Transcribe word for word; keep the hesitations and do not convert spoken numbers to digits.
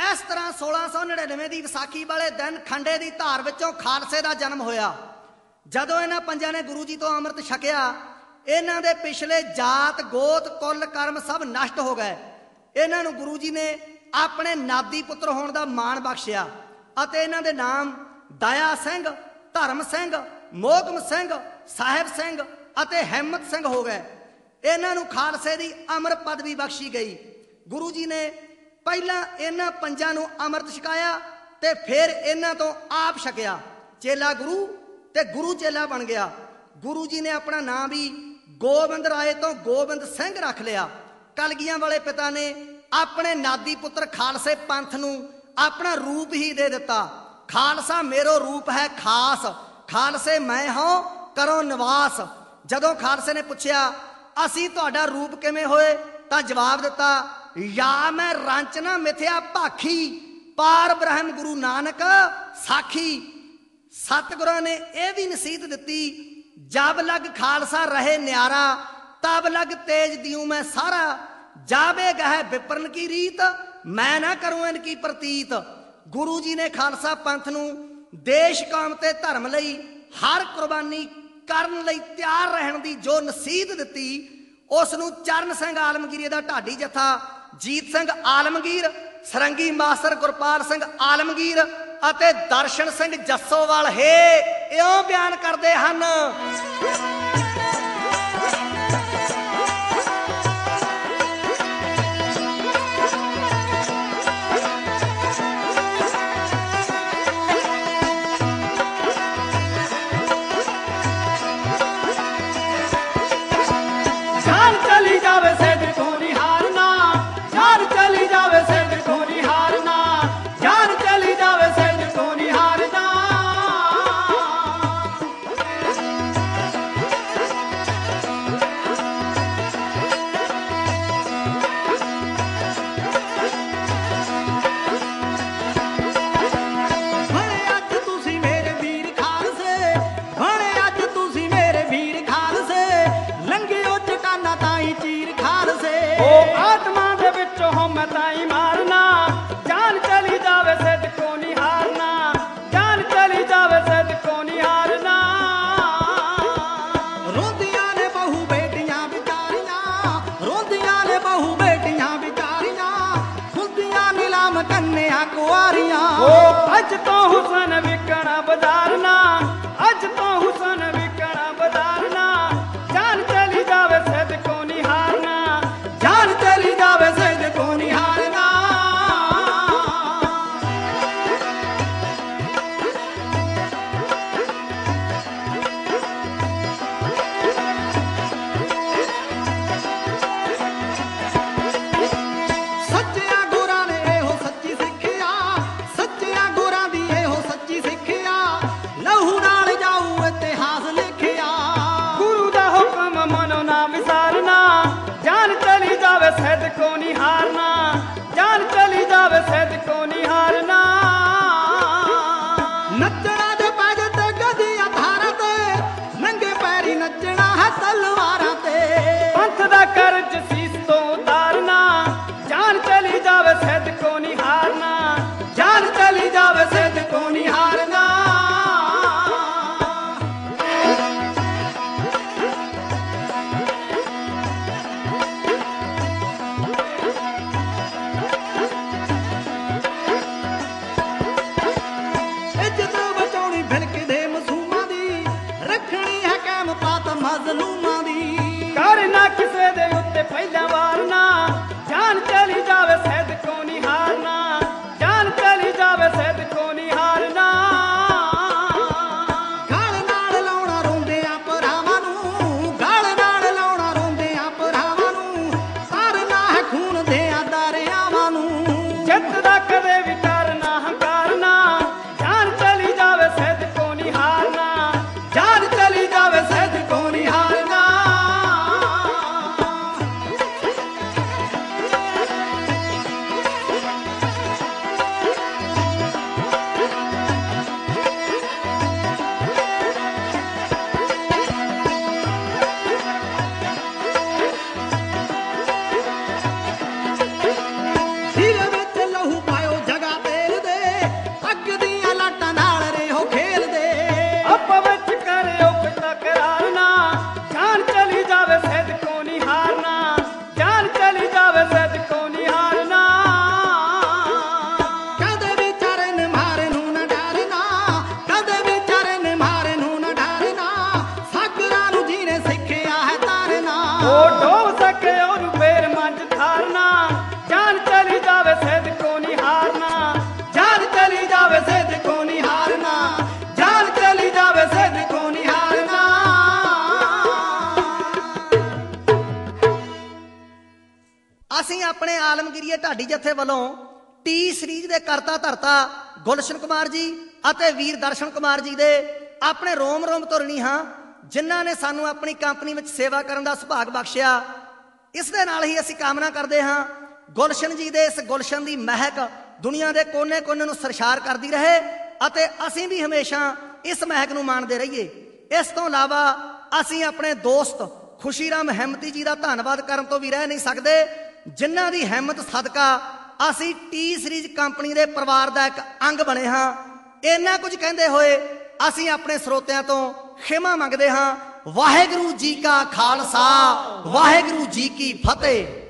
इस तरह सोलह सौ नड़िनवे की विसाखी वाले दिन खंडे की धार विचों खालसे का जन्म होया। जदों इन्हां पंजां ने गुरु जी तो अमृत छकिया, इन्हां दे पिछले जात गोत कुल कर्म सब नष्ट हो गए। इन्हां नूं गुरु जी ने अपने नादी पुत्र होने का माण बख्शिया अते इन्हां दे नाम दया सिंह, धर्म सिंह, मोहकम सिंह, साहिब सिंह अते हिम्मत सिंह हो गए। इन्हां नूं खालसे की अमर पदवी बख्शी गई। गुरु जी ने पहला इन्हां पंजां नूं अमृत छकाया ते फिर इन्हां तो आप छकिया। चेला गुरु ते गुरु चेला बन गया। गुरु जी ने अपना नाम भी गोबिंद राय तो गोबिंद सिंह रख लिया। कलगियां वाले पिता ने अपने नादी पुत्र खालसे पंथ नूं अपना रूप ही दे दिता। खालसा मेरो रूप है खास, खालसे मैं हों करो निवास। जदों खालसे ने पूछया असी तुहाडा रूप किवें होए, तां जवाब दिता या मैं रांचना मिथ्या भाखी, पार ब्रह्म गुरु नानक साखी। सतगुरां ने यह भी नसीहत दिती, जब लग खालसा रहे न्यारा, तब लग तेज दियूं मैं सारा। जावे गह विप्रन की रीत, मैं ना करूं इनकी प्रतीत। गुरु जी ने खालसा पंथ नूं देश कौम ते धर्म लई हर कुर्बानी करन लई तैयार रहन दी जो नसीहत दिती, उस नूं चरण सिंह आलमगीर दा ढाडी जथा, जीत सिंह आलमगीर, सरंगी मास्टर गुरपाल सिंह आलमगीर अते दर्शन सिंह जस्सोवाल हे इउं बयान करदे हन। अज तो हुसन विकणा बजारना, अज तो हुसन विकणा बजारना, जान चली जावे सद को निहारना, जान चली जावे सद को निहारना। सच्चिया गुरां ने एहो सच्ची सिक्ख्या, सच्चिया गुरां दी एहो सच्ची सिक्ख्या, लहू नाल जाऊ इतिहास लिखिया। गुरु दा हुक्म मनो ना विसारना, जान चली जावे सद को निहारना, जान चली जावे सद को निहारना। नचना दे पैज ते गदियां धारां ते, नंगे पैरी नचना है तलवारां ते। पंथ दा करज सीस तो उतारना, जान चली जावे सद को निहारना, जान चली जावे सद को निहारना। अपने आलमगीरीए ढाडी जथे वालों टी सीरीज के करता धरता गुलशन कुमार जी अते वीर दर्शन कुमार जी दे अपने रोम रोम तुरनी हाँ, जिन्हां ने सानू अपनी कंपनी में सेवा करने का सुभाग बख्शिया। इस दे नाल ही असीं कामना करते हाँ गुलशन जी दे इस गुलशन की महक दुनिया के कोने कोने नूं सरशार करती रहे अते असीं भी हमेशा इस महक नूं माणदे रहीए। इस तो इलावा असीं अपने दोस्त खुशीराम हिम्मती जी का धन्नवाद करन तो भी रह नहीं सकते, जिन्हां दी हिम्मत सदका असीं टी सीरीज कंपनी के परिवार का एक अंग बने हाँ। इन्ना कुछ कहते हुए असीं अपने ਸਰੋਤਿਆਂ तो खिमा मंगते हाँ। वाहेगुरू जी का खालसा, वाहेगुरू जी की फतेह।